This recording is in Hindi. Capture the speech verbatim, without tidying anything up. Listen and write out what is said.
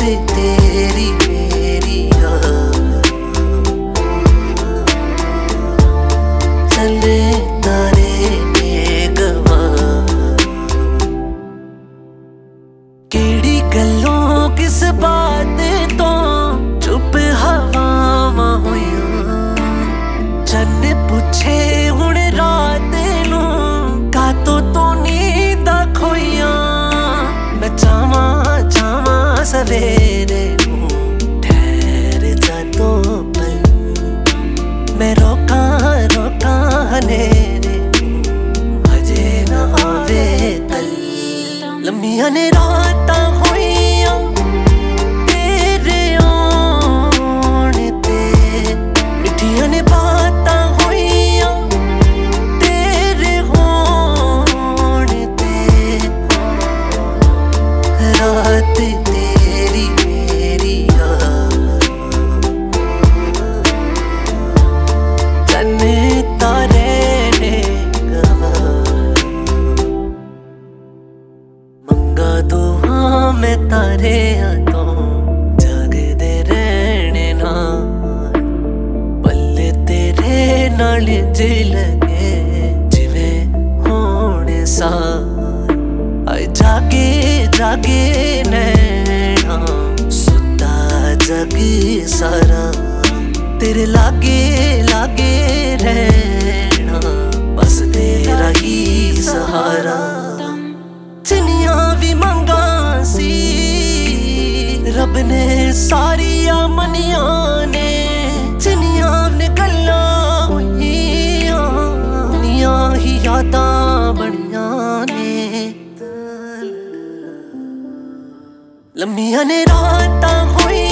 तेरी मेरी याद चले तारे ने गवा केड़ी गल्लों किस बात तो चुप हवावां होइयां चन्न पूछे हुण रात नू कातों तो नींदां खोइयां मैं चावां चावां सवेरे नू ठहर जा तो पल मैं रोकां रोकां हनेरे नू हजे ना आवे कल लम्मियां ने रातां होइयां तेरे आउण ते मिठियां ने बातां होइयां तेरे होण ते रात तेरी मेरी याद चन्न तारे ने गवा मंगा तो हाँ मैं तारे तो जागदे रहने नाल पल्ले तेरे नाल जी लगे जिवें होने साल आए जागे जागे नैना सुता जगे सारा तेरे लागे लागे रहना बस तेरा ही सहारा जिन्नियां भी मंगा सी रब ने सारिया मनियां ने जिन्नियां ने गल्लां होइयां उन्नियां ही यादां बनियां ने लम्मियां ने रातां होई